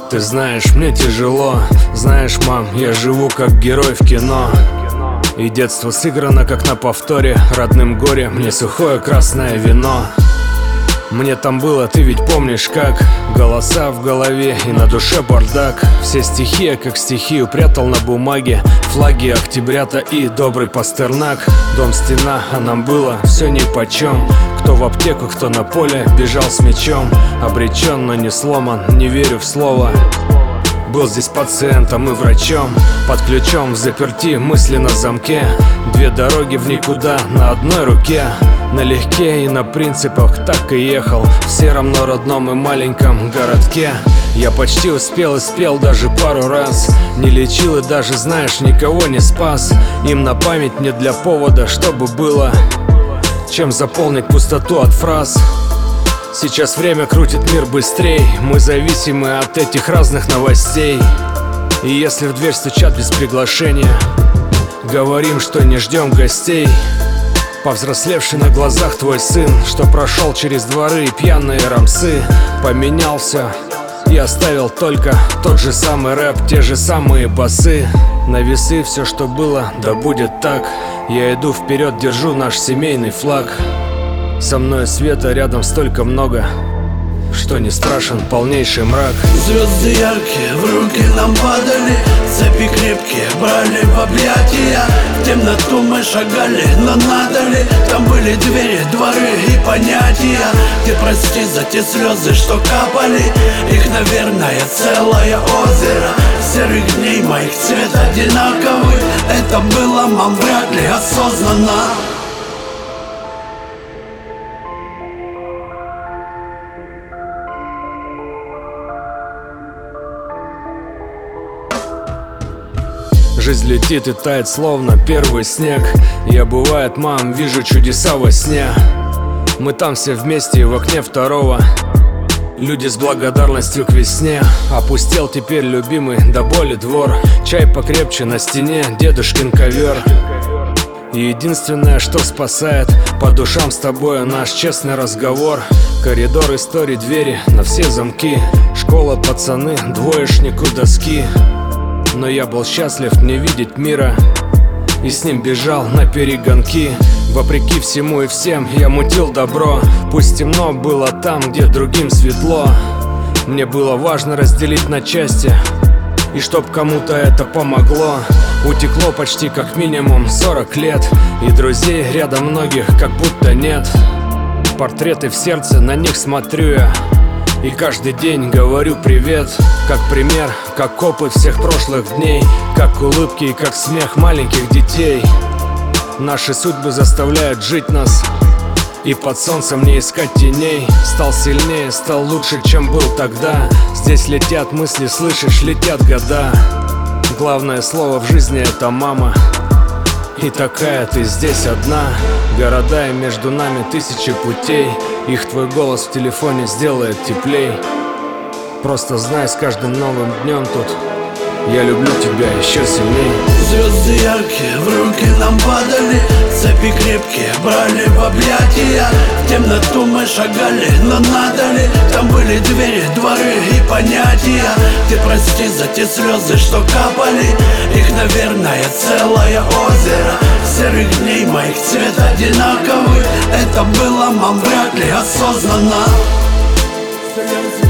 Ты знаешь, мне тяжело. Знаешь, мам, я живу как герой в кино. И детство сыграно как на повторе. Родным горе мне сухое красное вино. Мне там было, ты ведь помнишь как. Голоса в голове и на душе бардак. Все стихи я как стихию прятал на бумаге. Флаги октябрята и добрый Пастернак. Дом, стена, а нам было все нипочем. Кто в аптеку, кто на поле бежал с мечом. Обречен, но не сломан, не верю в слово. Был здесь пациентом и врачом. Под ключом, в заперти, мысли на замке. Две дороги в никуда на одной руке. Налегке и на принципах так и ехал. В сером, но родном и маленьком городке. Я почти успел и спел даже пару раз. Не лечил и даже, знаешь, никого не спас. Им на память, не для повода, чтобы было чем заполнить пустоту от фраз. Сейчас время крутит мир быстрей. Мы зависимы от этих разных новостей. И если в дверь стучат без приглашения, говорим, что не ждем гостей. Повзрослевший на глазах твой сын, что прошел через дворы и пьяные рамсы, поменялся и оставил только тот же самый рэп, те же самые басы. На весы все, что было, да будет так. Я иду вперед, держу наш семейный флаг. Со мной света рядом столько много, что не страшен полнейший мрак. Звезды яркие в руки нам падали, цепи крепкие брали в объятия. В темноту мы шагали, но надо ли? Там были двери, дворы и понятия. Ты прости за те слезы, что капали. Их, наверное, целое озеро. Серых дней моих цвет одинаковый. Это было, мам, вряд ли осознанно. Жизнь летит и тает, словно первый снег. Я, бывает, мам, вижу чудеса во сне. Мы там все вместе и в окне второго. Люди с благодарностью к весне. Опустел теперь любимый до боли двор. Чай покрепче на стене, дедушкин ковер. И единственное, что спасает по душам с тобой наш честный разговор. Коридор историй, двери на все замки. Школа, пацаны, двоечник у доски. Но я был счастлив не видеть мира и с ним бежал на перегонки. Вопреки всему и всем я мутил добро. Пусть темно было там, где другим светло. Мне было важно разделить на части, и чтоб кому-то это помогло. Утекло почти как минимум 40 лет, и друзей рядом многих как будто нет. Портреты в сердце, на них смотрю я, и каждый день говорю привет. Как пример, как опыт всех прошлых дней. Как улыбки и как смех маленьких детей. Наши судьбы заставляют жить нас, и под солнцем не искать теней. Стал сильнее, стал лучше, чем был тогда. Здесь летят мысли, слышишь, летят года. Главное слово в жизни — это мама. И такая ты здесь одна. Города и между нами тысячи путей. Их твой голос в телефоне сделает теплей. Просто знай, с каждым новым днем тут я люблю тебя еще сильней. Звезды яркие в руки нам падали, цепи крепкие брали в объятия. В темноту мы шагали, но надо ли? Там были двери, дворы и понятия. Ты прости за те слезы, что капали. Их, наверное, целое озеро. Серых дней моих цвет одинаковый. Это было, мам, вряд ли осознанно.